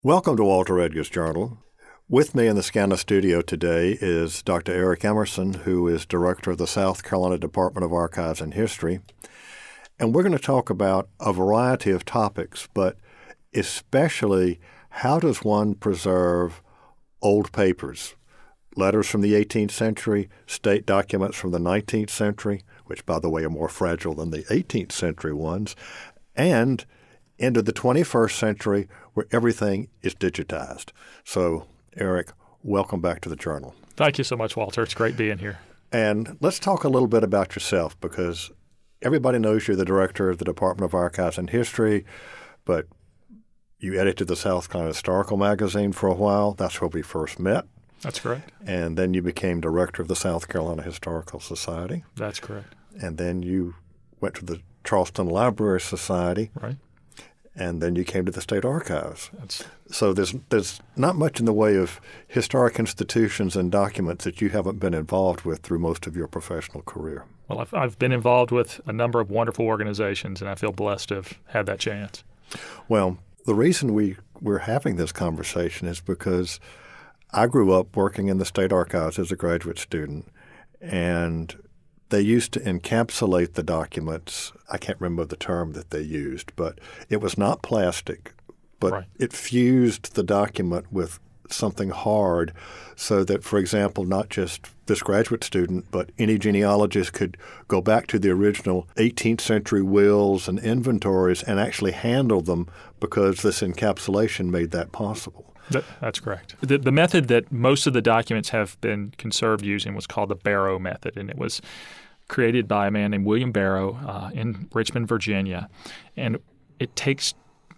Welcome to Walter Edgar's Journal. With me in the SCANA studio today is Dr. Eric Emerson, who is Director of the South Carolina Department of Archives and History. And we're going to talk about a variety of topics, but especially how does one preserve old papers, letters from the 18th century, state documents from the 19th century, which, by the way, are more fragile than the 18th century ones, and into the 21st century where everything is digitized. So, Eric, welcome back to the Journal. Thank you so much, Walter. It's great being here. And let's talk a little bit about yourself, because everybody knows you're the Director of the Department of Archives and History, but you edited the South Carolina Historical Magazine for a while. That's where we first met. That's correct. And then you became Director of the South Carolina Historical Society. That's correct. And then you went to the Charleston Library Society. Right. And then you came to the State Archives. So there's not much in the way of historic institutions and documents that you haven't been involved with through most of your professional career. Well, I've been involved with a number of wonderful organizations, and I feel blessed to have had that chance. Well, the reason we're having this conversation is because I grew up working in the State Archives as a graduate student, and they used to encapsulate the documents. I can't remember the term that they used, but it was not plastic, but Right. It fused the document with something hard so that, for example, not just this graduate student, but any genealogist could go back to the original 18th century wills and inventories and actually handle them because this encapsulation made that possible. That's correct. The method that most of the documents have been conserved using was called the Barrow method, and it was created by a man named William Barrow in Richmond, Virginia. And it takes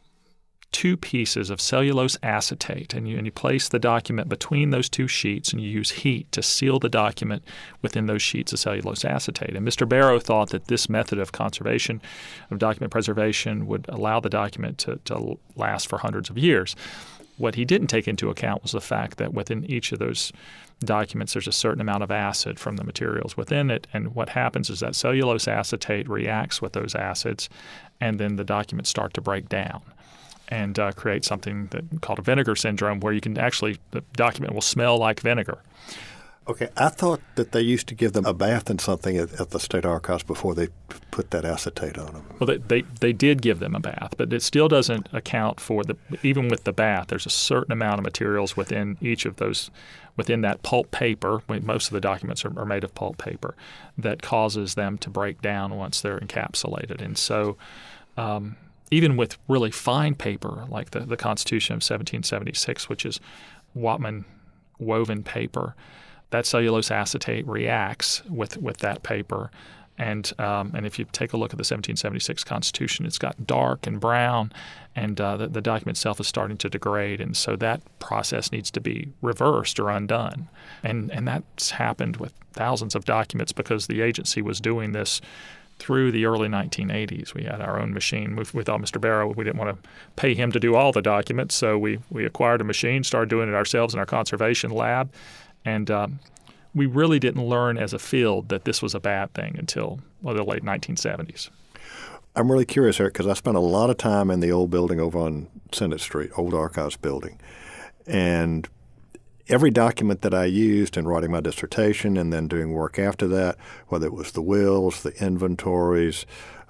two pieces of cellulose acetate, and you place the document between those two sheets, and you use heat to seal the document within those sheets of cellulose acetate. And Mr. Barrow thought that this method of conservation, of document preservation, would allow the document to last for hundreds of years. What he didn't take into account was the fact that within each of those documents there's a certain amount of acid from the materials within it, and what happens is that cellulose acetate reacts with those acids, and then the documents start to break down and create something called a vinegar syndrome, where the document will smell like vinegar. Okay, I thought that they used to give them a bath in something at the State Archives before they put that acetate on them. Well, they did give them a bath, but it still doesn't account for even with the bath, there's a certain amount of materials within each of those, within that pulp paper. Most of the documents are made of pulp paper, that causes them to break down once they're encapsulated. And so even with really fine paper like the Constitution of 1776, which is Whatman woven paper, that cellulose acetate reacts with that paper, and if you take a look at the 1776 Constitution, it's got dark and brown, and the document itself is starting to degrade, and so that process needs to be reversed or undone, and that's happened with thousands of documents because the agency was doing this through the early 1980s. We had our own machine. We thought Mr. Barrow, we didn't want to pay him to do all the documents, so we acquired a machine, started doing it ourselves in our conservation lab. And we really didn't learn as a field that this was a bad thing until the late 1970s. I'm really curious, Eric, because I spent a lot of time in the old building over on Senate Street, old archives building. And every document that I used in writing my dissertation and then doing work after that, whether it was the wills, the inventories,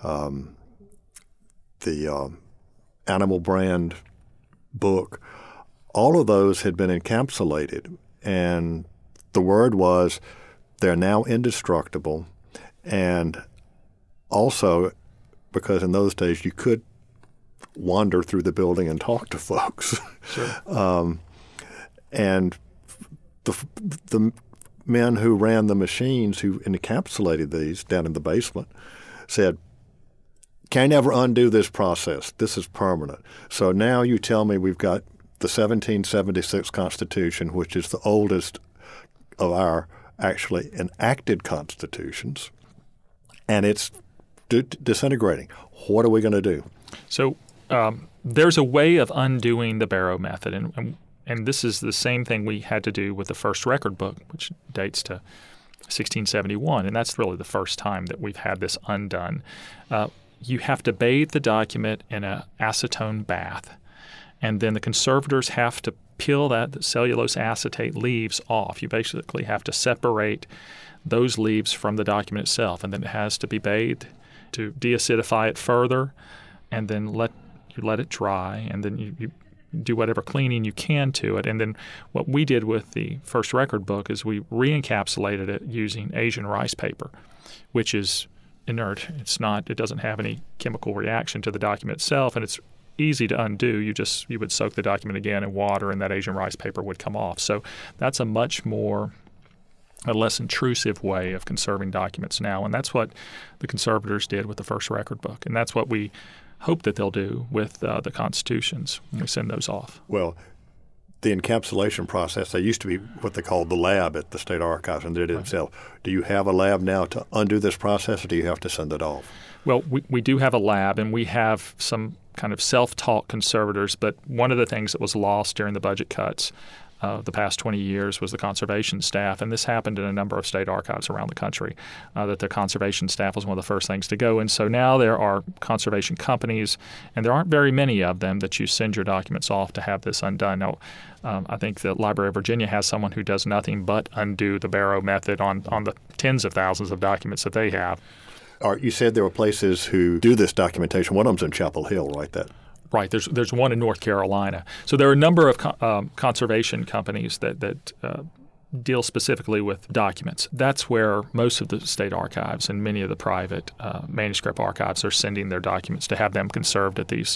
the animal brand book, all of those had been encapsulated. And the word was they're now indestructible. And also, because in those days you could wander through the building and talk to folks. Sure. And the men who ran the machines who encapsulated these down in the basement said, "Can't ever undo this process. This is permanent." So now you tell me we've got the 1776 Constitution, which is the oldest of our actually enacted constitutions, and it's disintegrating. What are we going to do? So there's a way of undoing the Barrow method, and this is the same thing we had to do with the first record book, which dates to 1671, and that's really the first time that we've had this undone. You have to bathe the document in an acetone bath, and then the conservators have to peel that cellulose acetate leaves off. You basically have to separate those leaves from the document itself, and then it has to be bathed to deacidify it further, and then let it dry, and then you do whatever cleaning you can to it. And then what we did with the first record book is we re-encapsulated it using Asian rice paper, which is inert. It doesn't have any chemical reaction to the document itself, and it's easy to undo. You would soak the document again in water, and that Asian rice paper would come off. So that's a less intrusive way of conserving documents now, and that's what the conservators did with the first record book, and that's what we hope that they'll do with the constitutions when we send those off. Well, the encapsulation process, they used to be what they called the lab at the State Archives, and they did it themselves. Do you have a lab now to undo this process, or do you have to send it off? Well, we do have a lab, and we have some kind of self-taught conservators, but one of the things that was lost during the budget cuts the past 20 years was the conservation staff, and this happened in a number of state archives around the country, that the conservation staff was one of the first things to go. And so now there are conservation companies, and there aren't very many of them, that you send your documents off to have this undone. Now, I think the Library of Virginia has someone who does nothing but undo the Barrow method on the tens of thousands of documents that they have. You said there were places who do this documentation. One of them's in Chapel Hill, right? Right. There's one in North Carolina. So there are a number of conservation companies that deal specifically with documents. That's where most of the state archives and many of the private manuscript archives are sending their documents to have them conserved at these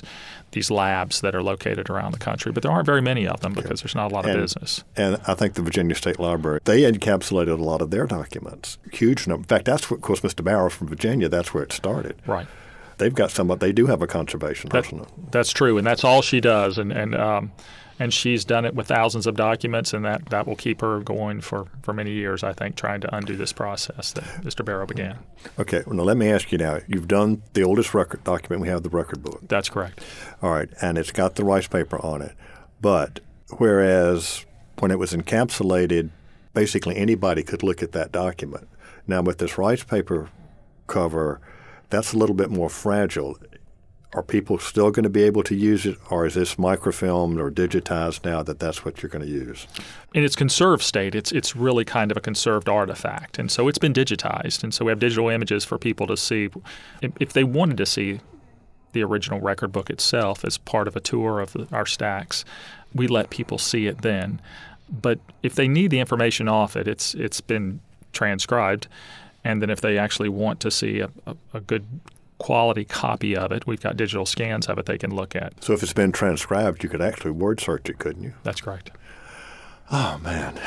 labs that are located around the country. But there aren't very many of them because there's not a lot of business. And I think the Virginia State Library, they encapsulated a lot of their documents. Huge number. In fact, that's what, of course, Mr. Barrow from Virginia, that's where it started. Right. They've got they do have a conservation person. That's true, and that's all she does, and she's done it with thousands of documents, and that will keep her going for many years, I think, trying to undo this process that Mr. Barrow began. Okay, well, now let me ask you now. You've done the oldest record document. We have the record book. That's correct. All right, and it's got the rice paper on it. But whereas when it was encapsulated, basically anybody could look at that document. Now with this rice paper cover, that's a little bit more fragile. Are people still going to be able to use it, or is this microfilmed or digitized now that's what you're going to use? In its conserved state, it's really kind of a conserved artifact, and so it's been digitized, and so we have digital images for people to see. If they wanted to see the original record book itself as part of a tour of our stacks, we let people see it then. But if they need the information off it, it's been transcribed. And then if they actually want to see a good quality copy of it, we've got digital scans of it they can look at. So if it's been transcribed, you could actually word search it, couldn't you? That's correct. Oh, man.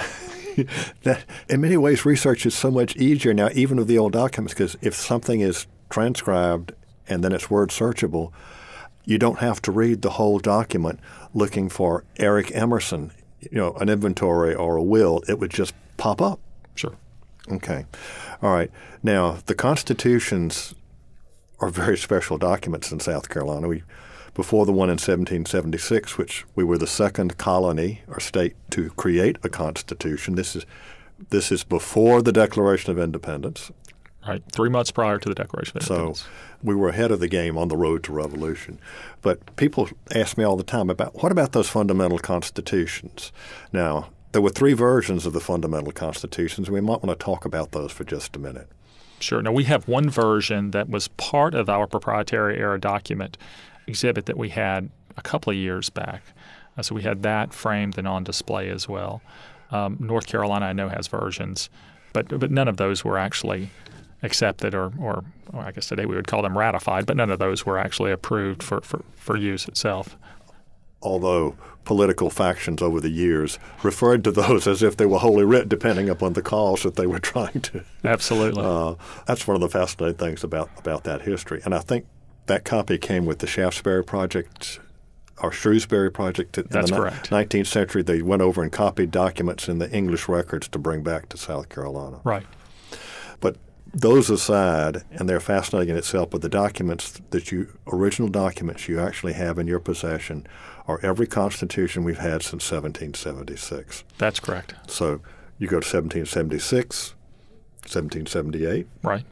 In many ways, research is so much easier now, even with the old documents, because if something is transcribed and then it's word searchable, you don't have to read the whole document looking for Eric Emerson, an inventory or a will. It would just pop up. Sure. Okay. All right. Now, the constitutions are very special documents in South Carolina. Before the one in 1776, which we were the second colony or state to create a constitution, this is before the Declaration of Independence. Right. 3 months prior to the Declaration of Independence. So we were ahead of the game on the road to revolution. But people ask me all the time what about those fundamental constitutions? Now, there were 3 versions of the fundamental constitutions, and we might want to talk about those for just a minute. Sure. Now, we have one version that was part of our proprietary era document exhibit that we had a couple of years back. So we had that framed and on display as well. North Carolina, I know, has versions, but none of those were actually accepted or I guess today we would call them ratified, but none of those were actually approved for use itself. Although political factions over the years referred to those as if they were holy writ, depending upon the cause that they were trying to. Absolutely. That's one of the fascinating things about that history. And I think that copy came with the Shaftesbury Project or Shrewsbury Project. That's correct. 19th century, they went over and copied documents in the English records to bring back to South Carolina. Right. But those aside, and they're fascinating in itself, but the original documents you actually have in your possession are every constitution we've had since 1776. That's correct. So you go to 1776, 1778. Right.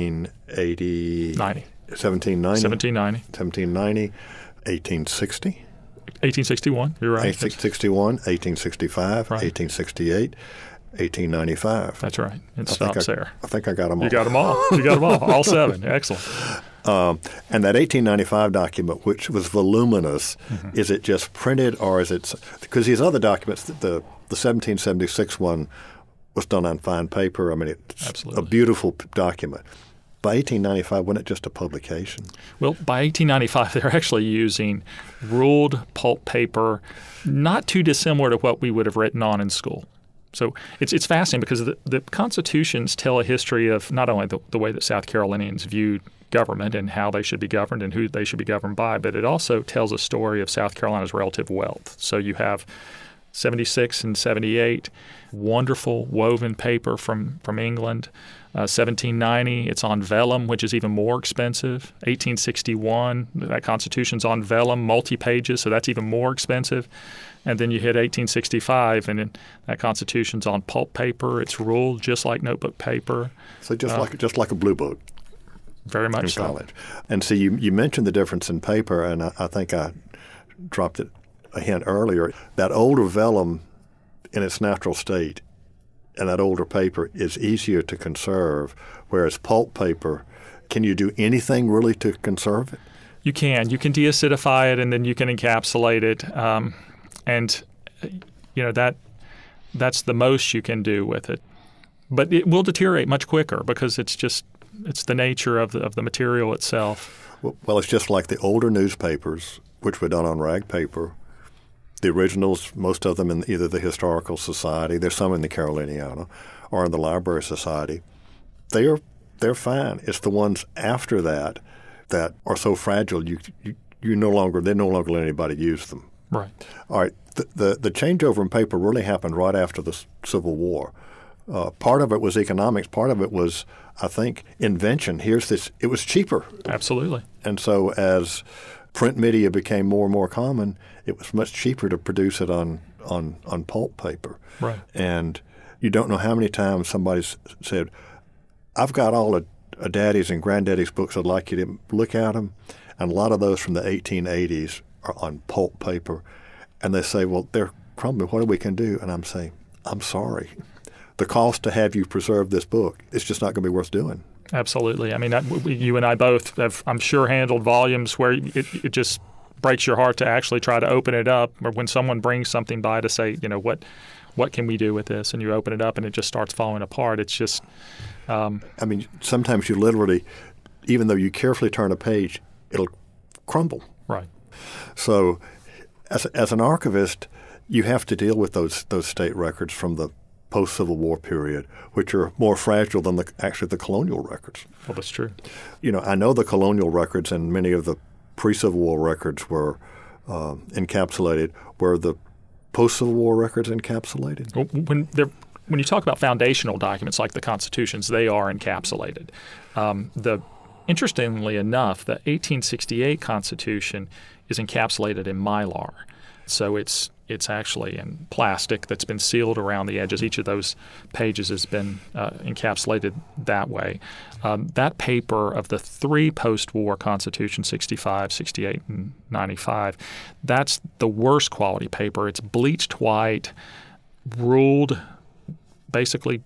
1780. 90. 1790. 1790. 1790. 1860. 1861, you're right. 1861, 1865, Right. 1868, 1895. That's right. It stops there. I think I got them all. You got them all. You got them all 7. Excellent. And that 1895 document, which was voluminous, is it just printed or is it – because these other documents, the 1776 one was done on fine paper. I mean, it's Absolutely. a beautiful document. By 1895, wasn't it just a publication? Well, by 1895, they're actually using ruled pulp paper, not too dissimilar to what we would have written on in school. So it's fascinating because the constitutions tell a history of not only the way that South Carolinians viewed government and how they should be governed and who they should be governed by, but it also tells a story of South Carolina's relative wealth. So you have 76 and 78, wonderful woven paper from England. 1790, it's on vellum, which is even more expensive. 1861, that Constitution's on vellum, multi-pages, so that's even more expensive. And then you hit 1865, and then that Constitution's on pulp paper. It's ruled just like notebook paper. So just like a blue book. Very much in so. college. And so you mentioned the difference in paper, and I think I dropped it a hint earlier. That older vellum in its natural state and that older paper is easier to conserve, whereas pulp paper, can you do anything really to conserve it? You can. You can deacidify it, and then you can encapsulate it. And that's the most you can do with it. But it will deteriorate much quicker because it's the nature of the material itself. Well, it's just like the older newspapers, which were done on rag paper. The originals, most of them in either the Historical Society, there's some in the Caroliniana, or in the Library Society. They're fine. It's the ones after that are so fragile they no longer let anybody use them. Right. All right. The changeover in paper really happened right after the Civil War. Part of it was economics. Part of it was, I think, invention. It was cheaper. Absolutely. And so as print media became more and more common, it was much cheaper to produce it on pulp paper. Right. And you don't know how many times somebody's said, I've got all of Daddy's and Granddaddy's books. I'd like you to look at them. And a lot of those from the 1880s are on pulp paper. And they say, well, they're crumbling. What we can do? And I'm saying, I'm sorry. The cost to have you preserve this book is just not going to be worth doing. Absolutely. I mean, you and I both have, I'm sure, handled volumes where it just breaks your heart to actually try to open it up, or when someone brings something by to say, what can we do with this? And you open it up and it just starts falling apart. It's just... I mean, sometimes you literally, even though you carefully turn a page, it'll crumble. Right. So as an archivist, you have to deal with those state records from the post-Civil War period, which are more fragile than the colonial records. Well, that's true. I know the colonial records and many of the pre-Civil War records were encapsulated. Were the post-Civil War records encapsulated? Well, when you talk about foundational documents like the constitutions, they are encapsulated. Interestingly enough, the 1868 Constitution is encapsulated in mylar. So it's actually in plastic that's been sealed around the edges. Each of those pages has been encapsulated that way. That paper of the 3 post-war constitutions, 65, 68, and 95, that's the worst quality paper. It's bleached white, ruled basically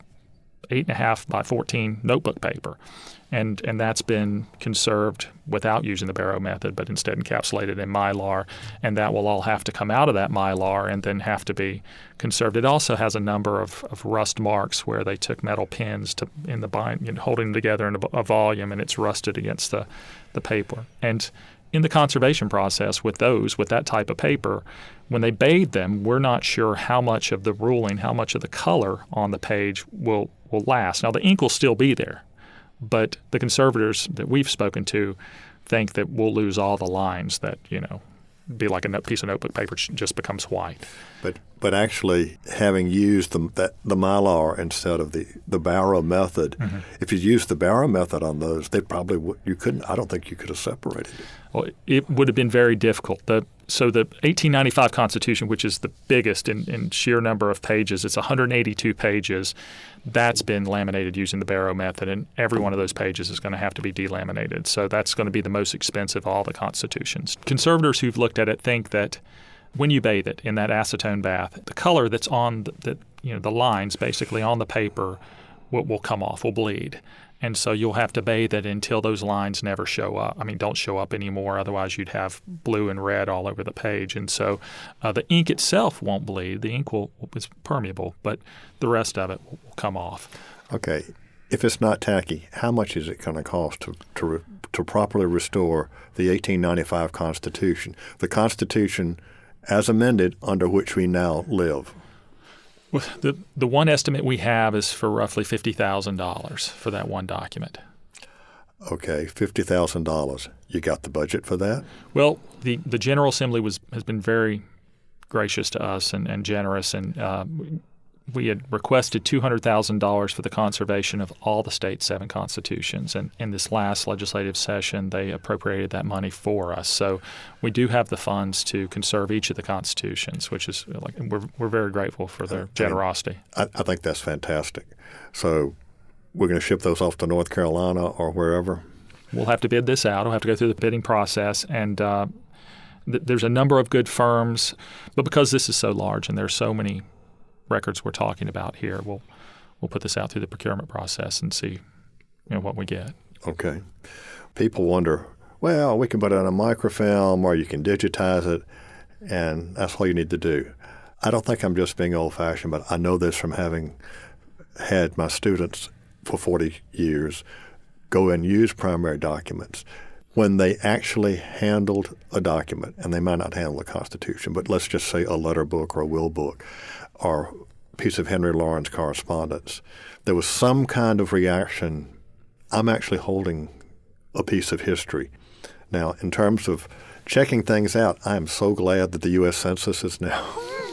8.5 by 14 notebook paper. And that's been conserved without using the Barrow method, but instead encapsulated in mylar, and that will all have to come out of that mylar and then have to be conserved. It also has a number of rust marks where they took metal pins in the bind, holding them together in a volume, and it's rusted against the paper. And in the conservation process with that type of paper, when they bathe them, we're not sure how much of the ruling, how much of the color on the page will last. Now, the ink will still be there, but the conservators that we've spoken to think that we'll lose all the lines, that, be like a piece of notebook paper just becomes white. But actually, having used the mylar instead of the Barrow method, if you used the Barrow method on those, they probably you couldn't. I don't think you could have separated it. Well, it would have been very difficult. So the 1895 Constitution, which is the biggest in sheer number of pages, it's 182 pages. That's been laminated using the Barrow method, and every one of those pages is going to have to be delaminated. So that's going to be the most expensive of all the constitutions. Conservators who've looked at it think that when you bathe it in that acetone bath, the color that's on the lines basically on the paper will come off, will bleed. And so you'll have to bathe it until those lines never show up. Don't show up anymore. Otherwise, you'd have blue and red all over the page. And so the ink itself won't bleed. The ink is permeable, but the rest of it will come off. Okay. If it's not tacky, how much is it going to cost to properly restore the 1895 Constitution, the Constitution as amended under which we now live? Well, the one estimate we have is for roughly $50,000 for that one document. Okay, $50,000. You got the budget for that? Well, the General Assembly has been very gracious to us and generous, and we had requested $200,000 for the conservation of all the state's 7 constitutions. And in this last legislative session, they appropriated that money for us. So we do have the funds to conserve each of the constitutions, which is we're very grateful for their generosity. I think that's fantastic. So we're going to ship those off to North Carolina or wherever? We'll have to bid this out. We'll have to go through the bidding process. And there's a number of good firms. But because this is so large and there's so many records we're talking about here, we'll put this out through the procurement process and see what we get. Okay. People wonder, well, we can put it on a microfilm or you can digitize it, and that's all you need to do. I don't think I'm just being old-fashioned, but I know this from having had my students for 40 years go and use primary documents. When they actually handled a document, and they might not handle the Constitution, but let's just say a letter book or a will book or a piece of Henry Lawrence correspondence, there was some kind of reaction. I'm actually holding a piece of history. Now, in terms of checking things out, I am so glad that the U.S. Census is now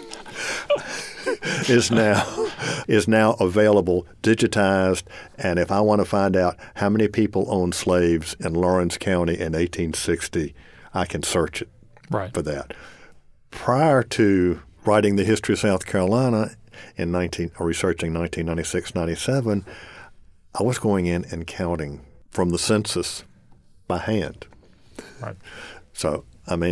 is now available, digitized, and if I want to find out how many people owned slaves in Lawrence County in 1860, I can search it for that. Prior to writing the history of South Carolina researching 1996-97, I was going in and counting from the census by hand. Right. So,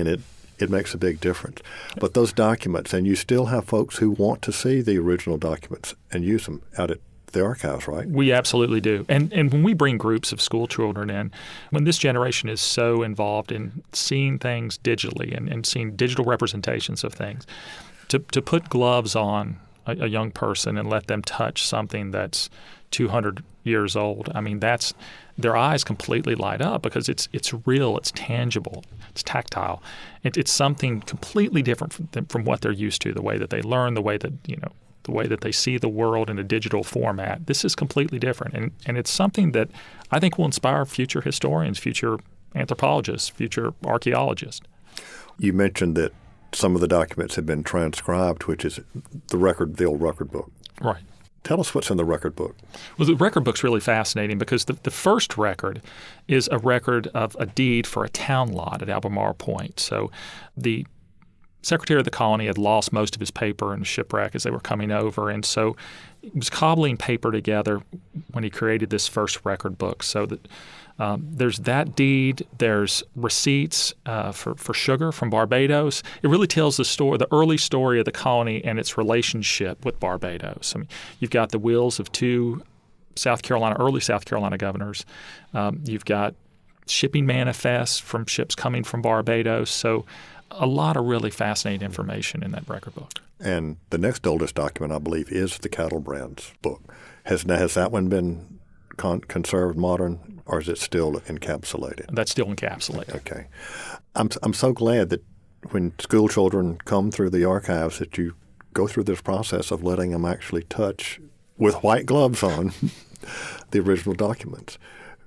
it makes a big difference. But those documents, and you still have folks who want to see the original documents and use them out at the archives, right? We absolutely do. And when we bring groups of school children in, when this generation is so involved in seeing things digitally and seeing digital representations of things, to put gloves on a young person and let them touch something that's 200 years old, that's their eyes completely light up because it's real, it's tangible, it's tactile. It's something completely different from what they're used to, the way that they learn, the way that the way that they see the world in a digital format. This is completely different, and it's something that I think will inspire future historians, future anthropologists, future archaeologists. You mentioned that some of the documents have been transcribed, which is the old record book. Right. Tell us what's in the record book. Well, the record book's really fascinating because the first record is a record of a deed for a town lot at Albemarle Point. So the Secretary of the Colony had lost most of his paper in a shipwreck as they were coming over, and so he was cobbling paper together when he created this first record book. So that there's that deed. There's receipts for sugar from Barbados. It really tells the early story of the colony and its relationship with Barbados. You've got the wills of 2 early South Carolina governors. You've got shipping manifests from ships coming from Barbados. So a lot of really fascinating information in that record book. And the next oldest document, I believe, is the cattle brands book. Has that one been conserved modern, or is it still encapsulated? That's still encapsulated. Okay. I'm so glad that when school children come through the archives that you go through this process of letting them actually touch, with white gloves on, the original documents.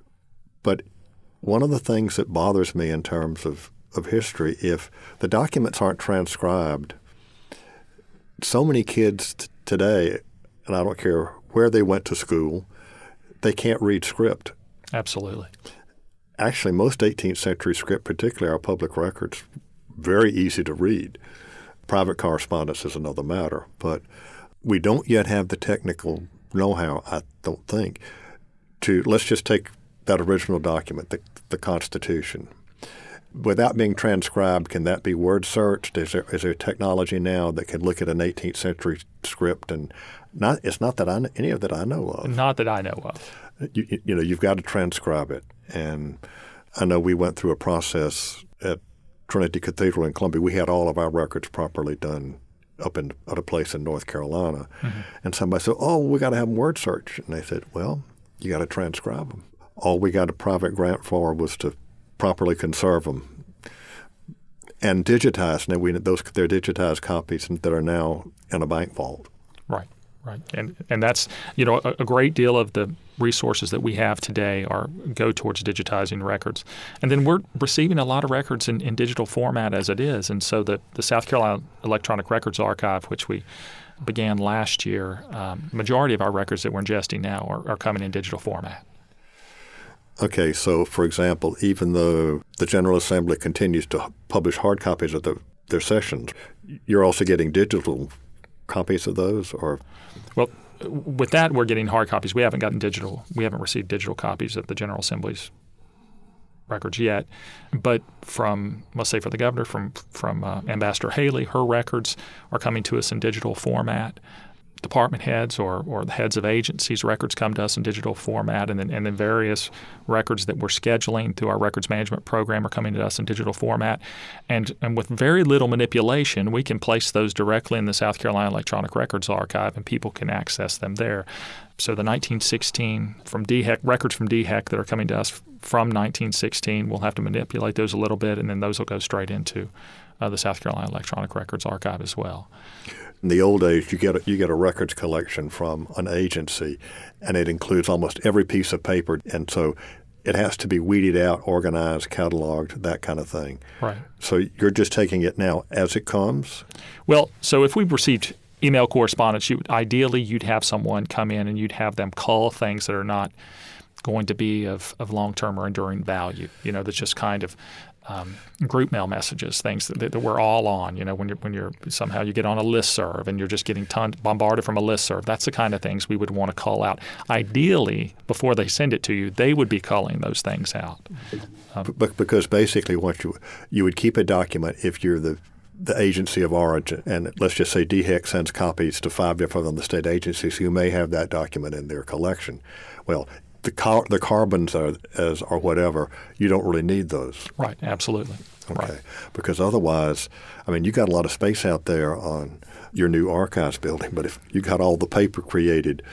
But one of the things that bothers me in terms of history, if the documents aren't transcribed, so many kids today, and I don't care where they went to school, they can't read script. Absolutely. Actually, most 18th century script, particularly our public records, very easy to read. Private correspondence is another matter, but we don't yet have the technical know-how, I don't think, let's just take that original document, the Constitution. without being transcribed, can that be word searched? Is there technology now that can look at an 18th century script and it's not that any of that I know of. Not that I know of. You've got to transcribe it. And I know we went through a process at Trinity Cathedral in Columbia. We had all of our records properly done up at a place in North Carolina. Mm-hmm. And somebody said, we got to have them word search. And they said, well, you got to transcribe them. All we got a private grant for was to properly conserve them and digitize. Now they're digitized copies that are now in a bank vault. Right. And that's, a great deal of the resources that we have today go towards digitizing records. And then we're receiving a lot of records in digital format as it is. And so the South Carolina Electronic Records Archive, which we began last year, majority of our records that we're ingesting now are coming in digital format. Okay, so for example, even though the General Assembly continues to publish hard copies of their sessions, you're also getting digital copies of those, or? Well, with that, we're getting hard copies. We haven't received digital copies of the General Assembly's records yet. But from, let's say for the governor, from Ambassador Haley, her records are coming to us in digital format. Department heads or the heads of agencies' records come to us in digital format, and then various records that we're scheduling through our records management program are coming to us in digital format. And with very little manipulation, we can place those directly in the South Carolina Electronic Records Archive, and people can access them there. So the 1916 from DHEC, records from DHEC that are coming to us from 1916, we'll have to manipulate those a little bit, and then those will go straight into the South Carolina Electronic Records Archive as well. In the old days, you get a records collection from an agency, and it includes almost every piece of paper, and so it has to be weeded out, organized, cataloged, that kind of thing. Right. So you're just taking it now as it comes? Well, so if we've received email correspondence, ideally you'd have someone come in and you'd have them cull things that are not going to be of long-term or enduring value. That's just kind of group mail messages, things that we're all on. When you're somehow you get on a listserv and you're just getting bombarded from a listserv. That's the kind of things we would want to call out. Ideally, before they send it to you, they would be calling those things out. Because basically, what you would keep a document if you're the agency of origin, and let's just say DHEC sends copies to 5 different of the state agencies who may have that document in their collection. Well, the carbons or whatever, you don't really need those. Right, absolutely. Okay, right. Because otherwise, you got a lot of space out there on your new archives building, but if you got all the paper created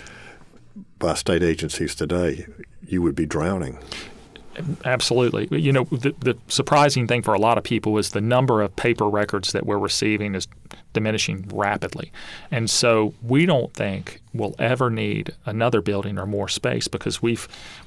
by state agencies today, you would be drowning. Absolutely. The surprising thing for a lot of people is the number of paper records that we're receiving is diminishing rapidly. And so we don't think we'll ever need another building or more space because we've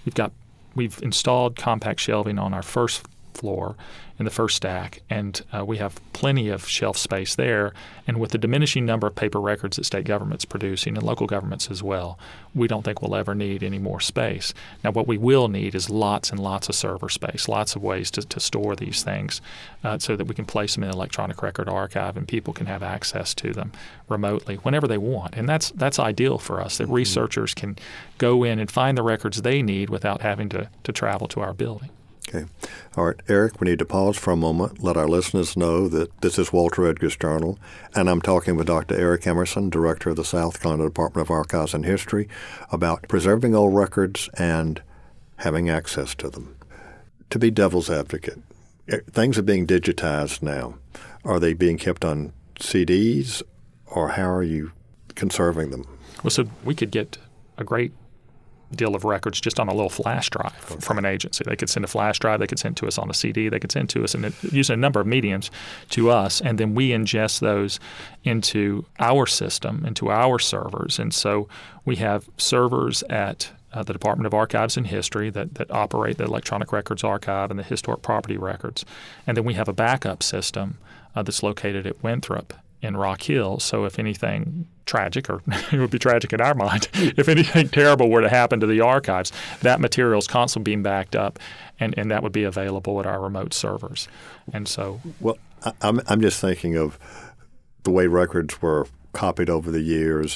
installed compact shelving on our first floor in the first stack, and we have plenty of shelf space there. And with the diminishing number of paper records that state government's producing and local governments as well, we don't think we'll ever need any more space. Now, what we will need is lots and lots of server space, lots of ways to store these things so that we can place them in an electronic record archive and people can have access to them remotely whenever they want. And that's ideal for us, that researchers can go in and find the records they need without having to travel to our building. Okay. All right, Eric, we need to pause for a moment, let our listeners know that this is Walter Edgar's Journal, and I'm talking with Dr. Eric Emerson, Director of the South Carolina Department of Archives and History, about preserving old records and having access to them. To be devil's advocate, things are being digitized now. Are they being kept on CDs, or how are you conserving them? Well, so we could get a great deal of records just on a little flash drive from an agency. They could send a flash drive, they could send to us on a CD, they could send to us using a number of mediums to us, and then we ingest those into our system, into our servers. And so we have servers at the Department of Archives and History that operate the Electronic Records Archive and the Historic Property Records. And then we have a backup system that's located at Winthrop in Rock Hill. So if anything tragic, or it would be tragic in our mind, if anything terrible were to happen to the archives, that material is constantly being backed up, and that would be available at our remote servers. And so, well, I'm just thinking of the way records were copied over the years,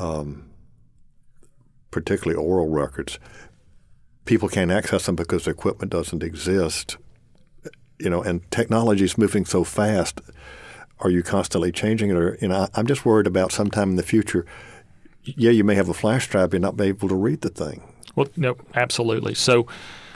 particularly oral records. People can't access them because the equipment doesn't exist and technology is moving so fast. Are you constantly changing it? Or, I'm just worried about sometime in the future, you may have a flash drive, but not be able to read the thing. Well, no, absolutely. So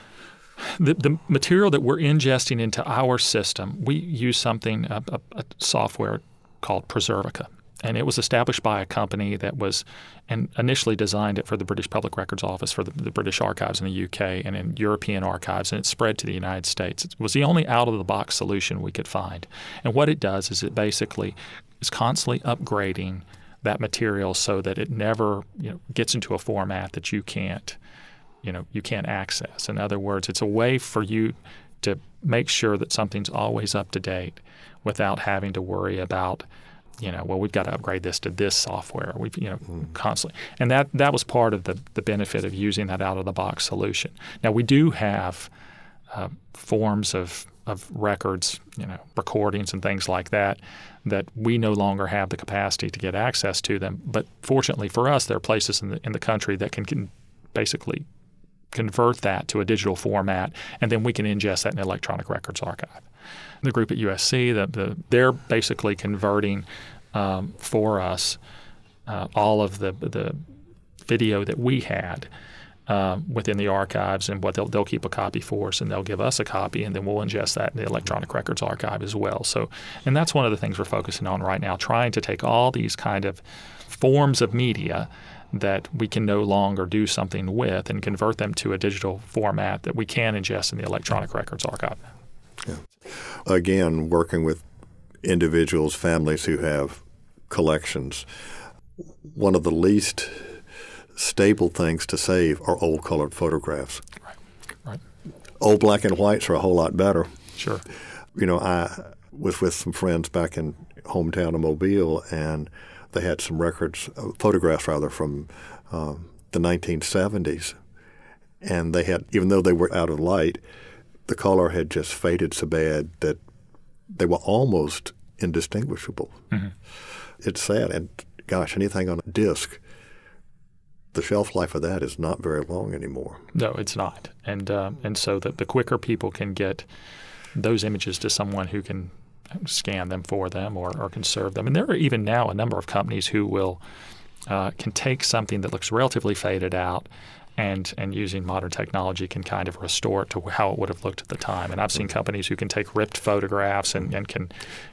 the material that we're ingesting into our system, we use something, a software called Preservica. And it was established by a company that was and initially designed it for the British Public Records Office, for the British Archives in the UK and in European archives, and it spread to the United States. It was the only out-of-the-box solution we could find. And what it does is it basically is constantly upgrading that material so that it never gets into a format that you can't access. In other words, it's a way for you to make sure that something's always up to date without having to worry about we've got to upgrade this to this software. We've, constantly. And that was part of the benefit of using that out-of-the-box solution. Now, we do have forms of records, recordings and things like that we no longer have the capacity to get access to them. But fortunately for us, there are places in the country that can basically convert that to a digital format, and then we can ingest that in the Electronic Records Archive. The group at USC, they're basically converting for us all of the video that we had within the archives, and what they'll keep a copy for us, and they'll give us a copy, and then we'll ingest that in the Electronic Records Archive as well. So, and that's one of the things we're focusing on right now, trying to take all these kind of forms of media that we can no longer do something with and convert them to a digital format that we can ingest in the Electronic Records Archive. Yeah. Again, working with individuals, families who have collections, one of the least stable things to save are old colored photographs. Right. Old black and whites are a whole lot better. Sure. I was with some friends back in hometown of Mobile, and they had some photographs from the 1970s. And they had, even though they were out of light, the color had just faded so bad that they were almost indistinguishable. Mm-hmm. It's sad. And gosh, anything on a disc, the shelf life of that is not very long anymore. No, it's not. And so the quicker people can get those images to someone who can scan them for them or conserve them. And there are even now a number of companies who will can take something that looks relatively faded out and using modern technology can kind of restore it to how it would have looked at the time. And I've seen companies who can take ripped photographs and can,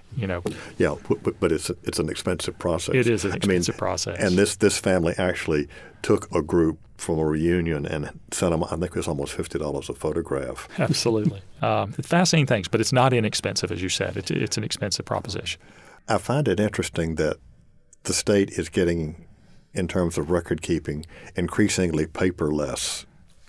Yeah, but it's an expensive process. It is an expensive process. And this family actually took a group from a reunion and sent them, I think it was almost $50 a photograph. Absolutely. It's fascinating things, but it's not inexpensive, as you said. It's an expensive proposition. I find it interesting that the state is getting, in terms of record keeping, increasingly paperless.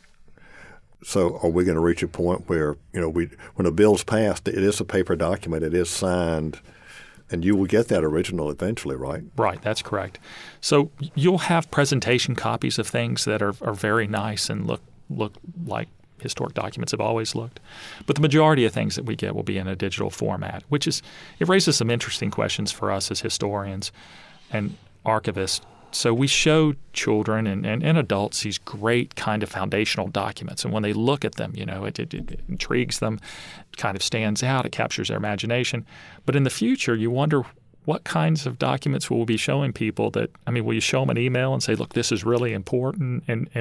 So are we going to reach a point where, when a bill's passed, it is a paper document, it is signed, and you will get that original eventually, right? Right, that's correct. So you'll have presentation copies of things that are very nice and look like historic documents have always looked. But the majority of things that we get will be in a digital format, it raises some interesting questions for us as historians and archivists. So we show children and adults these great kind of foundational documents. And when they look at them, it intrigues them, kind of stands out, it captures their imagination. But in the future, you wonder what kinds of documents will we be showing people will you show them an email and say, look, this is really important? And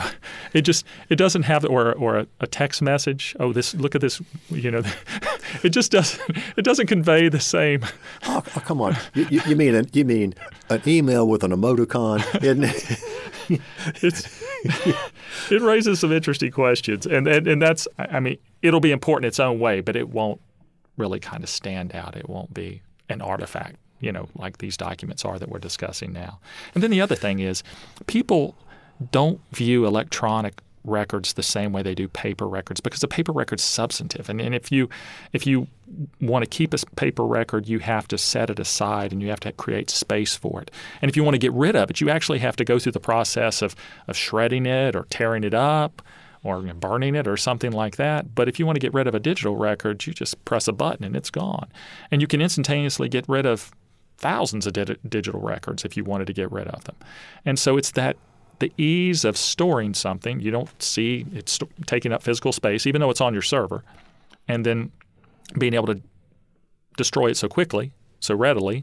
it doesn't have, or a text message, look at this, it just doesn't convey the same. Oh, come on. You mean an email with an emoticon, isn't it? It raises some interesting questions. And that's, it'll be important in its own way, but it won't really kind of stand out. It won't be an artifact, like these documents are that we're discussing now. And then the other thing is people don't view electronic records the same way they do paper records, because a paper record's substantive. And if you want to keep a paper record, you have to set it aside and you have to create space for it. And if you want to get rid of it, you actually have to go through the process of shredding it or tearing it up or burning it or something like that. But if you want to get rid of a digital record, you just press a button and it's gone. And you can instantaneously get rid of thousands of digital records if you wanted to get rid of them. And so it's the ease of storing something. You don't see it's taking up physical space, even though it's on your server. And then being able to destroy it so quickly, so readily,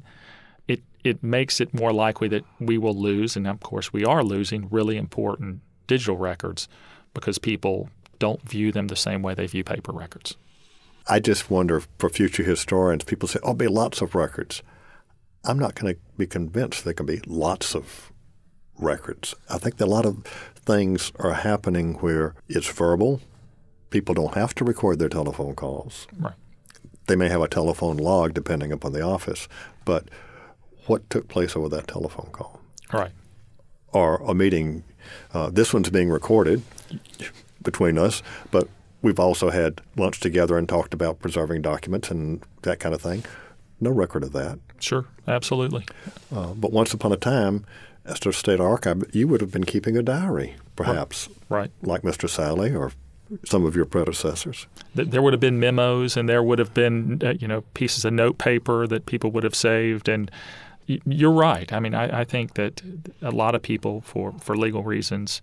it makes it more likely that we will lose, and of course we are losing, really important digital records because people don't view them the same way they view paper records. I just wonder for future historians, people say, there'll be lots of records. I'm not going to be convinced there can be lots of records. I think that a lot of things are happening where it's verbal. People don't have to record their telephone calls. Right. They may have a telephone log depending upon the office, but what took place over that telephone call? Right. Or a meeting, this one's being recorded between us, but we've also had lunch together and talked about preserving documents and that kind of thing. No record of that. Sure, absolutely. But once upon a time, as the State Archive, you would have been keeping a diary, perhaps, right, like Mr. Salley or some of your predecessors. There would have been memos, and there would have been pieces of note paper that people would have saved. And you're right. I mean, I think that a lot of people, for legal reasons,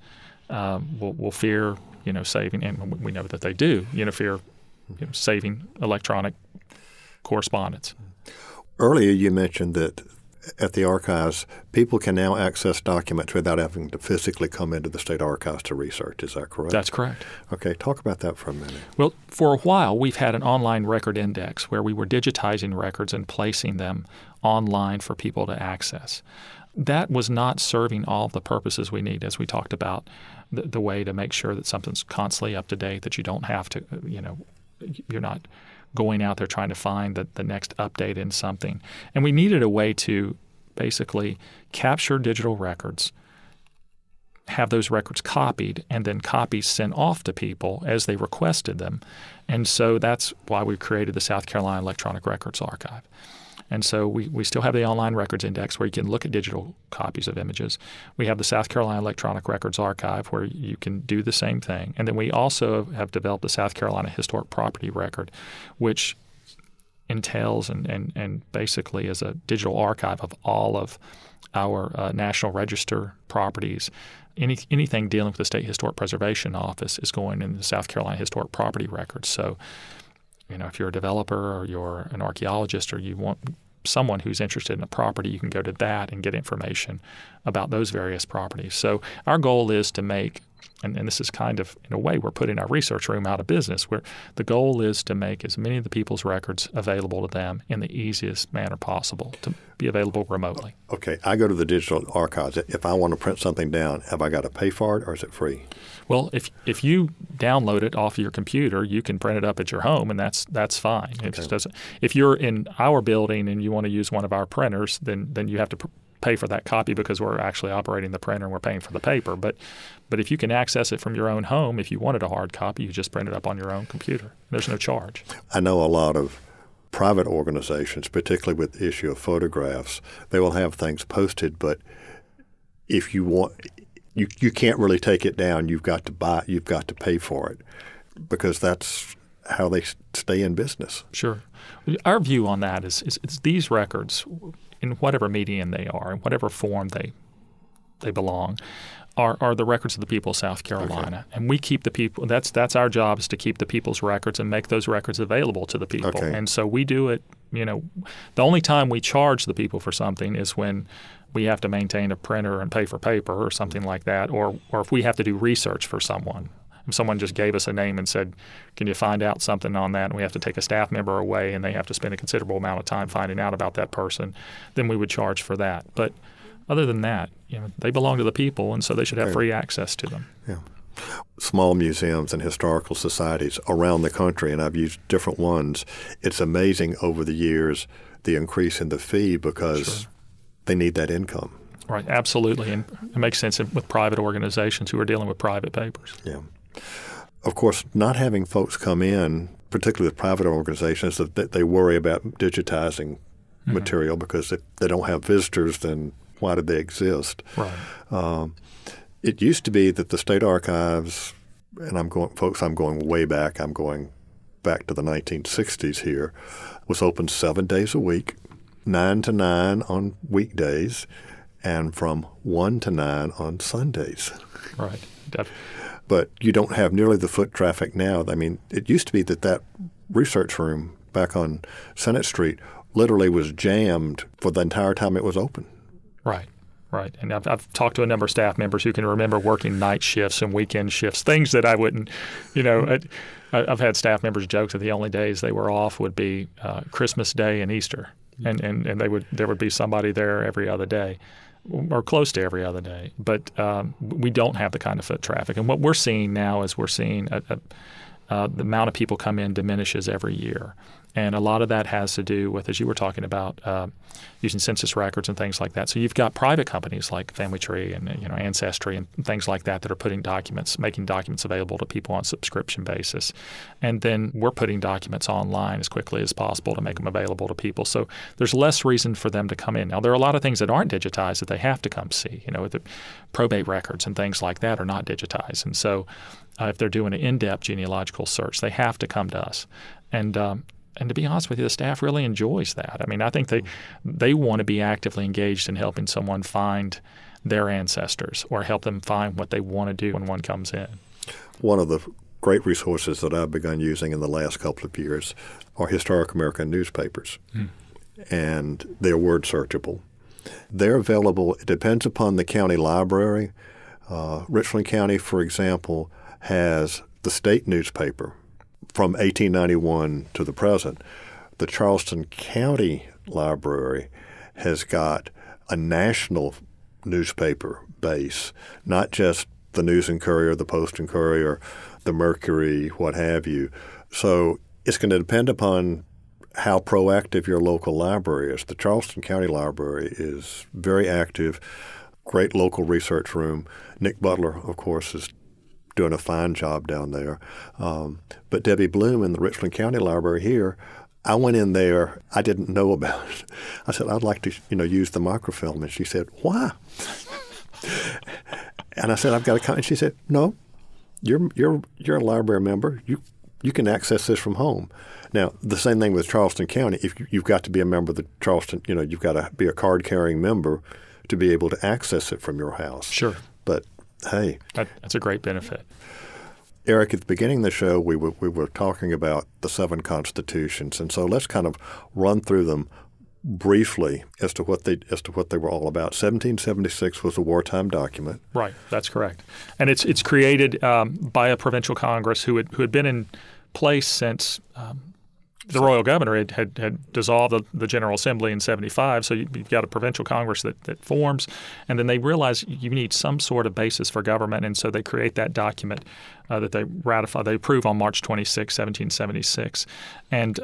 will fear saving, and we know that they do. Fear saving electronic correspondence. Earlier, you mentioned that at the archives, people can now access documents without having to physically come into the State Archives to research. Is that correct? That's correct. Okay, talk about that for a minute. Well, for a while, we've had an online record index where we were digitizing records and placing them online for people to access. That was not serving all the purposes we need, as we talked about, the way to make sure that something's constantly up to date, that you don't have to, you're not going out there trying to find the next update in something. And we needed a way to basically capture digital records, have those records copied, and then copies sent off to people as they requested them. And so that's why we created the South Carolina Electronic Records Archive. And so we still have the Online Records Index where you can look at digital copies of images. We have the South Carolina Electronic Records Archive where you can do the same thing. And then we also have developed the South Carolina Historic Property Record, which entails and basically is a digital archive of all of our National Register properties. Anything dealing with the State Historic Preservation Office is going in the South Carolina Historic Property Record. So if you're a developer or you're an archaeologist or you want someone who's interested in a property, you can go to that and get information about those various properties. So our goal is to make, and this is kind of, in a way, we're putting our research room out of business, where the goal is to make as many of the people's records available to them in the easiest manner possible, to be available remotely. Okay, I go to the digital archives. If I want to print something down, have I got to pay for it or is it free? Well, if you download it off of your computer, you can print it up at your home, and that's fine. It just doesn't. If you're in our building and you want to use one of our printers, then you have to pay for that copy because we're actually operating the printer and we're paying for the paper. But if you can access it from your own home, if you wanted a hard copy, you just print it up on your own computer. There's no charge. I know a lot of private organizations, particularly with the issue of photographs, they will have things posted, but if you want, you can't really take it down. You've got to pay for it because that's how they stay in business. Sure. Our view on that is these records, in whatever medium they are, in whatever form they belong, are the records of the people of South Carolina. Okay. And we keep the people. That's our job, is to keep the people's records and make those records available to the people. Okay. And so we do it. The only time we charge the people for something is when we have to maintain a printer and pay for paper or something like that, or if we have to do research for someone. If someone just gave us a name and said, can you find out something on that, and we have to take a staff member away and they have to spend a considerable amount of time finding out about that person, then we would charge for that. But other than that, they belong to the people, and so they should have free access to them. Yeah. Small museums and historical societies around the country, and I've used different ones, it's amazing over the years the increase in the fee because they need that income. Right, absolutely. And it makes sense with private organizations who are dealing with private papers. Yeah. Of course, not having folks come in, particularly with private organizations, that they worry about digitizing material because if they don't have visitors, then why did they exist? Right. It used to be that the State Archives, and I'm going way back. I'm going back to the 1960s here, was open 7 days a week, 9 to 9 on weekdays, and from 1 to 9 on Sundays. Right. But you don't have nearly the foot traffic now. I mean, it used to be that research room back on Senate Street literally was jammed for the entire time it was open. Right. Right. And I've talked to a number of staff members who can remember working night shifts and weekend shifts, things that I wouldn't, I've had staff members joke that the only days they were off would be Christmas Day and Easter. And there would be somebody there every other day or close to every other day. But we don't have the kind of foot traffic. And what we're seeing now is we're seeing the amount of people come in diminishes every year. And a lot of that has to do with, as you were talking about, using census records and things like that. So you've got private companies like Family Tree and Ancestry and things like that are putting documents, making documents available to people on a subscription basis. And then we're putting documents online as quickly as possible to make them available to people. So there's less reason for them to come in. Now, there are a lot of things that aren't digitized that they have to come see. The probate records and things like that are not digitized. And so if they're doing an in-depth genealogical search, they have to come to us. And to be honest with you, the staff really enjoys that. I mean, I think they want to be actively engaged in helping someone find their ancestors or help them find what they want to do when one comes in. One of the great resources that I've begun using in the last couple of years are historic American newspapers, and they're word searchable. They're available. It depends upon the county library. Richland County, for example, has the state newspaper from 1891 to the present. The Charleston County Library has got a national newspaper base, not just the News and Courier, the Post and Courier, the Mercury, what have you. So it's going to depend upon how proactive your local library is. The Charleston County Library is very active, great local research room. Nick Butler, of course, is doing a fine job down there. But Debbie Bloom in the Richland County Library here, I went in there. I didn't know about it. I said, I'd like to, use the microfilm. And she said, why? And I said, I've got a. And she said, no, you're a library member. You can access this from home. Now, the same thing with Charleston County. If you've got to be a member of the Charleston, you've got to be a card-carrying member to be able to access it from your house. Sure. But hey, that's a great benefit. Eric, at the beginning of the show, we were talking about the 7 constitutions, and so let's kind of run through them briefly as to what they were all about. 1776 was a wartime document. Right, that's correct, and it's created by a provincial Congress who had been in place since. The royal governor had dissolved the General Assembly in 75, so you've got a provincial Congress that forms, and then they realize you need some sort of basis for government, and so they create that document that they ratify. They approve on March 26, 1776, and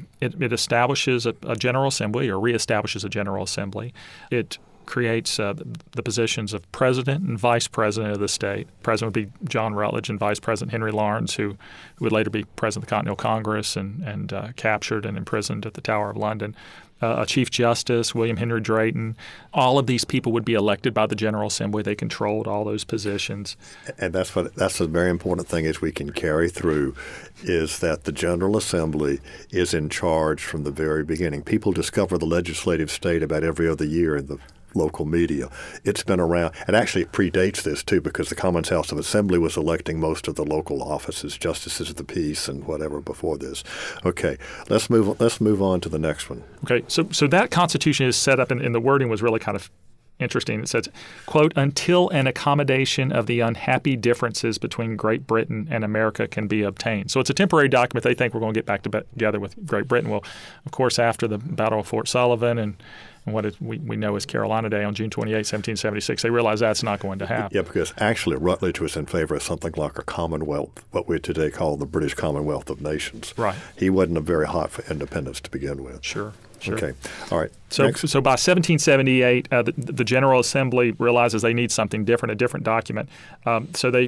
it establishes a General Assembly or reestablishes a General Assembly. It creates the positions of president and vice president of the state. President would be John Rutledge and vice president Henry Lawrence, who would later be president of the Continental Congress and captured and imprisoned at the Tower of London. A Chief Justice, William Henry Drayton. All of these people would be elected by the General Assembly. They controlled all those positions. And that's a very important thing as we can carry through is that the General Assembly is in charge from the very beginning. People discover the legislative state about every other year in the local media. It's been around, and actually it predates this too, because the Commons House of Assembly was electing most of the local offices, justices of the peace and whatever before this. Okay, let's move on to the next one. Okay, so that Constitution is set up, and the wording was really kind of interesting. It says, quote, until an accommodation of the unhappy differences between Great Britain and America can be obtained. So it's a temporary document. They think we're going to get back together with Great Britain. Well, of course, after the Battle of Fort Sullivan and what we know as Carolina Day on June 28, 1776, they realize that's not going to happen. Yeah, because actually Rutledge was in favor of something like a Commonwealth, what we today call the British Commonwealth of Nations. Right. He wasn't very hot for independence to begin with. Sure. Okay. All right. So by 1778, the General Assembly realizes they need something different, a different document. So they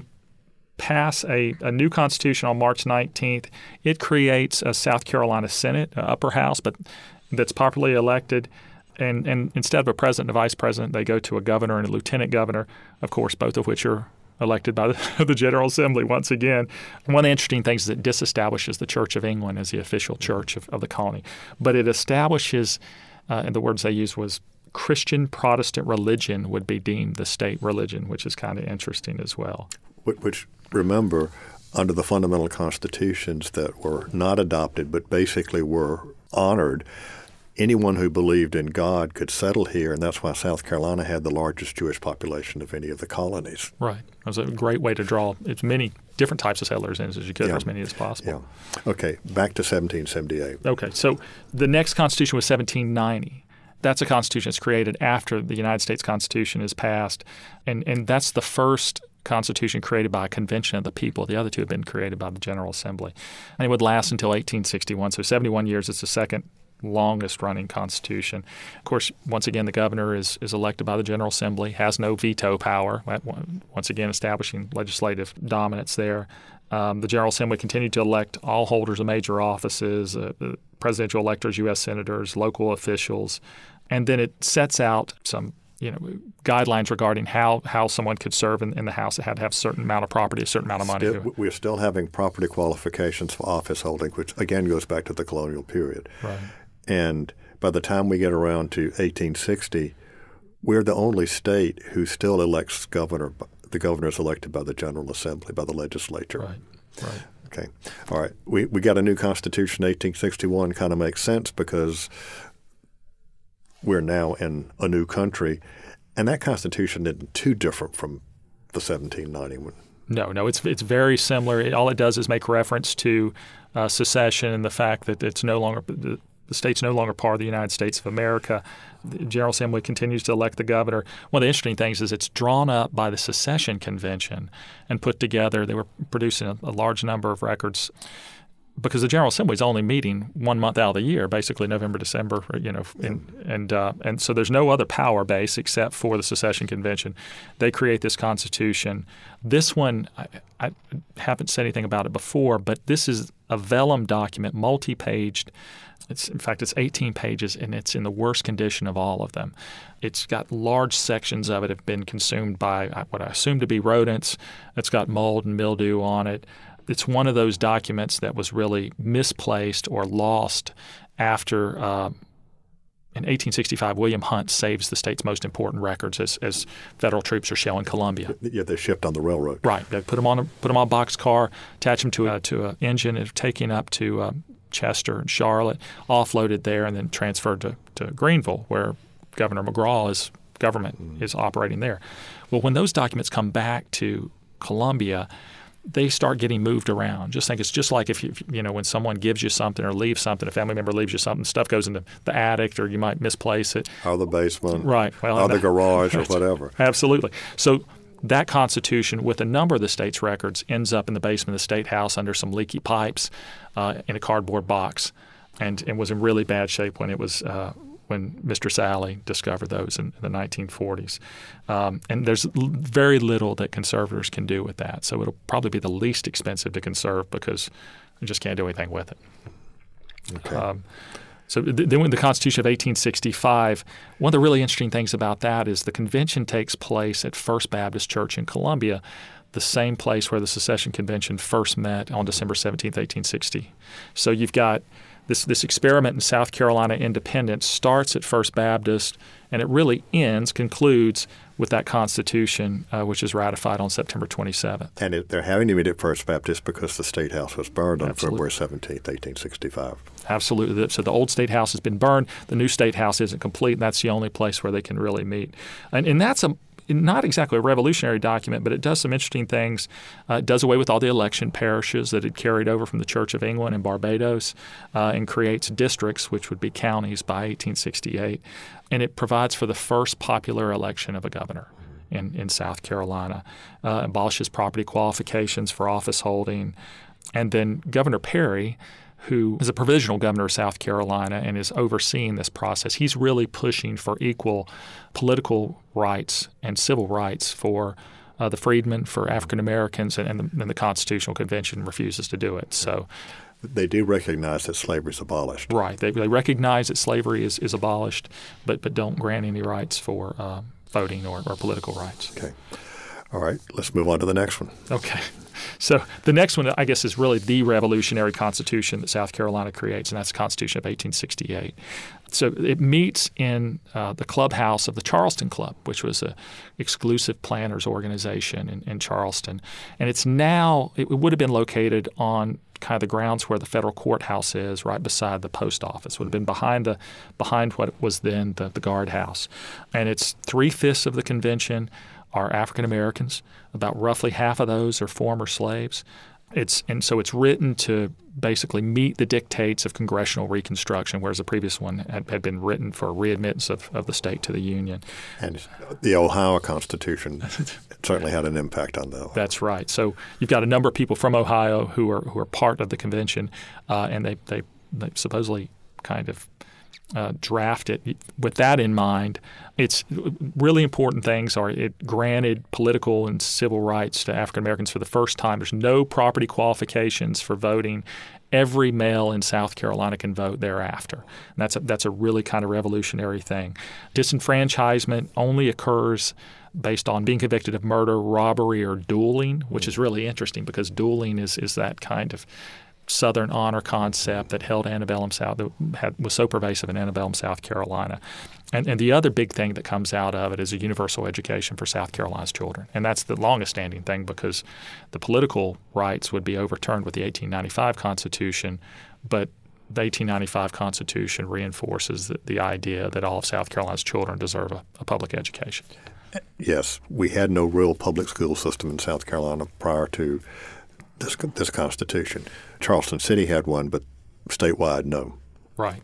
pass a new constitution on March 19th. It creates a South Carolina Senate, upper house, but that's popularly elected. And instead of a president and a vice president, they go to a governor and a lieutenant governor, of course, both of which are elected by the General Assembly once again. One of the interesting things is it disestablishes the Church of England as the official church of the colony. But it establishes, and the words they used was Christian Protestant religion would be deemed the state religion, which is kind of interesting as well. Which remember, under the fundamental constitutions that were not adopted but basically were honored, anyone who believed in God could settle here, and that's why South Carolina had the largest Jewish population of any of the colonies. Right. It was a great way to draw as many different types of settlers in as you could, or as many as possible. Yeah. Okay, back to 1778. Okay, so the next Constitution was 1790. That's a Constitution that's created after the United States Constitution is passed, and that's the first Constitution created by a convention of the people. The other two have been created by the General Assembly. And it would last until 1861, so 71 years. It's the second longest-running Constitution. Of course, once again, the governor is elected by the General Assembly, has no veto power, once again establishing legislative dominance there. The General Assembly continued to elect all holders of major offices, presidential electors, U.S. senators, local officials, and then it sets out some guidelines regarding how someone could serve in the House. It had to have a certain amount of property, a certain amount of money. We're still having property qualifications for office holding, which again goes back to the colonial period. Right. And by the time we get around to 1860, we're the only state who still elects governor. The governor is elected by the General Assembly, by the legislature. Right. Okay. All right. We got a new Constitution in 1861. Kind of makes sense because we're now in a new country, and that Constitution isn't too different from the 1790 one. No, it's very similar. All it does is make reference to secession and the fact that it's no longer the state's no longer part of the United States of America. The General Assembly continues to elect the governor. One of the interesting things is it's drawn up by the Secession Convention and put together. They were producing a large number of records because the General Assembly is only meeting 1 month out of the year, basically November, December, and so there's no other power base except for the Secession Convention. They create this Constitution. This one, I haven't said anything about it before, but this is a vellum document, multi-paged. In fact, it's 18 pages, and it's in the worst condition of all of them. It's got large sections of it have been consumed by what I assume to be rodents. It's got mold and mildew on it. It's one of those documents that was really misplaced or lost after, in 1865, William Hunt saves the state's most important records as federal troops are shelling Columbia. Yeah, they're shipped on the railroad. Right. They put them on a boxcar, attach them to an engine, and taking up to Chester and Charlotte, offloaded there, and then transferred to Greenville, where Governor McGraw's government is operating there. Well, when those documents come back to Columbia, they start getting moved around. Just think it's just like if when someone gives you something or leaves something, a family member leaves you something, stuff goes into the attic or you might misplace it. Or the basement. Right. Well, or the garage or whatever. Absolutely. So that Constitution, with a number of the state's records, ends up in the basement of the State House under some leaky pipes in a cardboard box, and was in really bad shape when it was when Mr. Sally discovered those in the 1940s. And there's very little that conservators can do with that. So it'll probably be the least expensive to conserve because you just can't do anything with it. Okay. So then with the Constitution of 1865, one of the really interesting things about that is the convention takes place at First Baptist Church in Columbia, the same place where the Secession Convention first met on December 17, 1860. So you've got this experiment in South Carolina independence starts at First Baptist, and it really concludes with that Constitution, which is ratified on September 27th. And they're having to meet at First Baptist because the State House was burned on February 17th, 1865. Absolutely. So the old State House has been burned. The new State House isn't complete, and that's the only place where they can really meet. And that's not exactly a revolutionary document, but it does some interesting things. It does away with all the election parishes that had carried over from the Church of England and Barbados and creates districts, which would be counties, by 1868. And it provides for the first popular election of a governor in South Carolina, abolishes property qualifications for office holding. And then Governor Perry, who is a provisional governor of South Carolina and is overseeing this process, he's really pushing for equal political rights and civil rights for the freedmen, for African Americans, and the Constitutional Convention refuses to do it. So they do recognize that slavery is abolished. Right. They recognize that slavery is abolished, but don't grant any rights for voting or political rights. Okay. All right. Let's move on to the next one. Okay. So the next one, I guess, is really the revolutionary constitution that South Carolina creates, and that's the Constitution of 1868. So it meets in the clubhouse of the Charleston Club, which was an exclusive planners organization in Charleston. And it would have been located on kind of the grounds where the federal courthouse is, right beside the post office. Would have been behind what was then the guardhouse. And it's 3/5 of the convention are African Americans. About roughly half of those are former slaves. So it's written to basically meet the dictates of congressional Reconstruction, whereas the previous one had been written for readmittance of the state to the Union. And the Ohio Constitution certainly had an impact on that. That's right. So you've got a number of people from Ohio who are part of the convention, and they supposedly kind of draft it. With that in mind, it's really important things are it granted political and civil rights to African Americans for the first time. There's no property qualifications for voting. Every male in South Carolina can vote thereafter. And that's a really kind of revolutionary thing. Disenfranchisement only occurs based on being convicted of murder, robbery, or dueling, which is really interesting because dueling is that kind of Southern honor concept that held antebellum South was so pervasive in antebellum South Carolina. And the other big thing that comes out of it is a universal education for South Carolina's children. And that's the longest standing thing because the political rights would be overturned with the 1895 Constitution, but the 1895 Constitution reinforces the idea that all of South Carolina's children deserve a public education. Yes, we had no real public school system in South Carolina prior to this Constitution. Charleston City had one, but statewide, no. Right.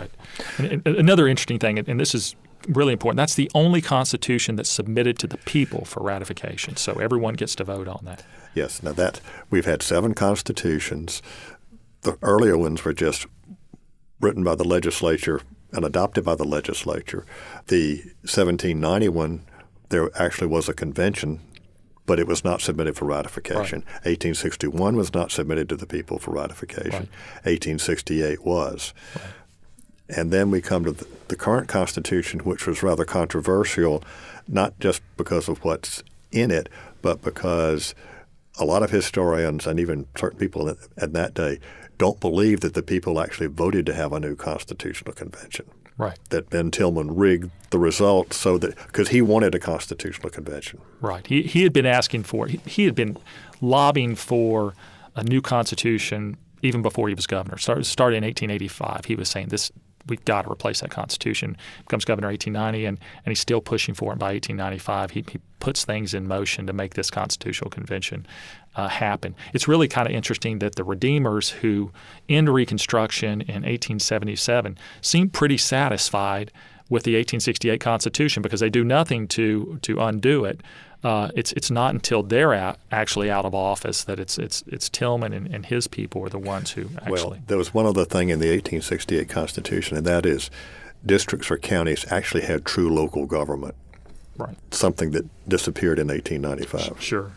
And another interesting thing, and this is really important, that's the only Constitution that's submitted to the people for ratification. So everyone gets to vote on that. Yes. Now we've had 7 constitutions. The earlier ones were just written by the legislature and adopted by the legislature. The 1791, there actually was a convention, but it was not submitted for ratification. Right. 1861 was not submitted to the people for ratification. Right. 1868 was. Right. And then we come to the current Constitution, which was rather controversial, not just because of what's in it, but because a lot of historians and even certain people at that day don't believe that the people actually voted to have a new constitutional convention. Right. That Ben Tillman rigged the results so that because he wanted a constitutional convention. Right. He had been asking for he had been lobbying for a new constitution even before he was governor. Started in 1885. He was saying we've got to replace that Constitution. Becomes governor in 1890, and he's still pushing for it by 1895. He puts things in motion to make this constitutional convention happen. It's really kind of interesting that the Redeemers who end Reconstruction in 1877 seem pretty satisfied with the 1868 Constitution because they do nothing to undo it. It's not until they're actually out of office that it's Tillman and his people are the ones who actually. Well, there was one other thing in the 1868 Constitution, and that is districts or counties actually had true local government. Right. Something that disappeared in 1895. Sure.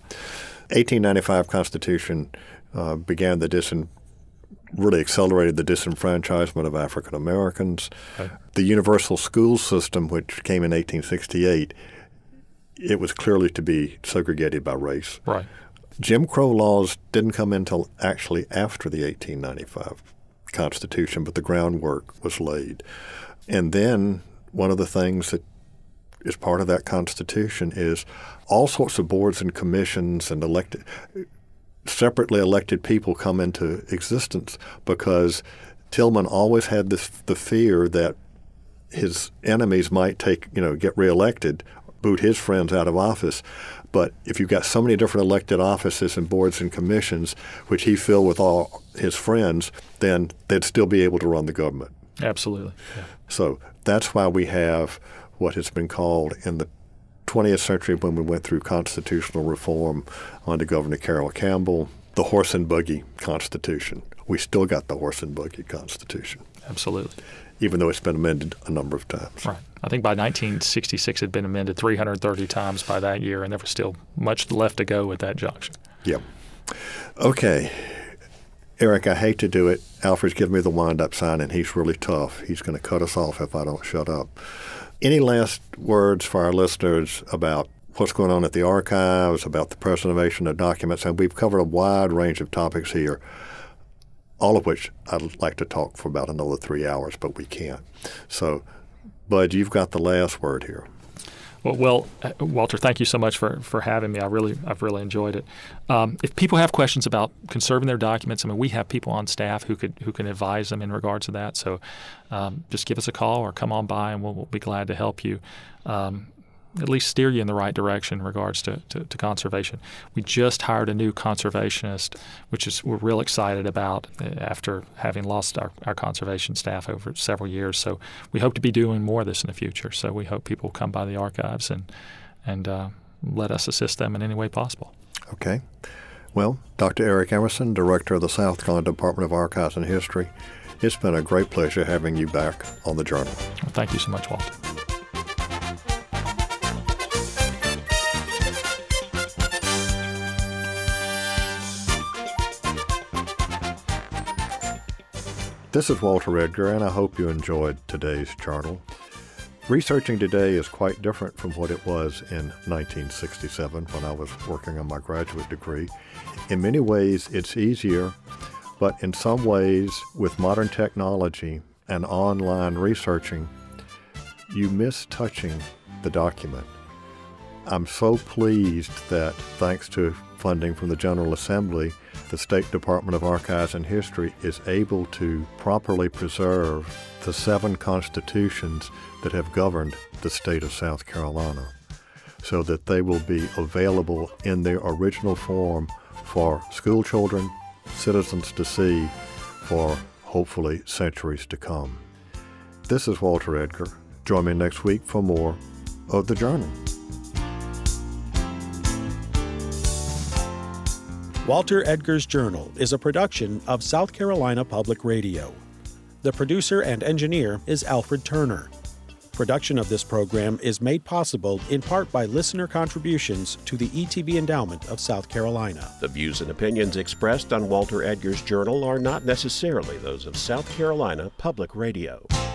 1895 Constitution began really accelerated the disenfranchisement of African Americans. Okay. The universal school system, which came in 1868, it was clearly to be segregated by race. Right. Jim Crow laws didn't come in until actually after the 1895 Constitution, but the groundwork was laid. And then one of the things that is part of that Constitution is all sorts of boards and commissions and separately elected people come into existence because Tillman always had the fear that his enemies might get reelected, boot his friends out of office. But if you've got so many different elected offices and boards and commissions, which he filled with all his friends, then they'd still be able to run the government. Absolutely. Yeah. So that's why we have what has been called in the 20th century when we went through constitutional reform under Governor Carroll Campbell, the horse and buggy Constitution. We still got the horse and buggy Constitution. Absolutely. Even though it's been amended a number of times. Right. I think by 1966 it had been amended 330 times by that year, and there was still much left to go at that junction. Yep. Okay. Eric, I hate to do it. Alfred's giving me the wind-up sign, and he's really tough. He's going to cut us off if I don't shut up. Any last words for our listeners about what's going on at the archives, about the preservation of documents, and we've covered a wide range of topics here, all of which I'd like to talk for about another 3 hours, but we can't. So, Bud, you've got the last word here. Well, Walter, thank you so much for having me. I've really enjoyed it. If people have questions about conserving their documents, I mean, we have people on staff who can advise them in regards to that. So just give us a call or come on by, and we'll be glad to help you. At least steer you in the right direction in regards to conservation. We just hired a new conservationist, which we're real excited about after having lost our conservation staff over several years. So we hope to be doing more of this in the future. So we hope people come by the archives and let us assist them in any way possible. Okay. Well, Dr. Eric Emerson, Director of the South Carolina Department of Archives and History, it's been a great pleasure having you back on the Journal. Well, thank you so much, Walter. This is Walter Edgar, and I hope you enjoyed today's journal. Researching today is quite different from what it was in 1967 when I was working on my graduate degree. In many ways, it's easier, but in some ways, with modern technology and online researching, you miss touching the document. I'm so pleased that, thanks to funding from the General Assembly, the State Department of Archives and History is able to properly preserve the 7 constitutions that have governed the state of South Carolina, so that they will be available in their original form for school children, citizens to see for hopefully centuries to come. This is Walter Edgar. Join me next week for more of The Journal. Walter Edgar's Journal is a production of South Carolina Public Radio. The producer and engineer is Alfred Turner. Production of this program is made possible in part by listener contributions to the ETB Endowment of South Carolina. The views and opinions expressed on Walter Edgar's Journal are not necessarily those of South Carolina Public Radio.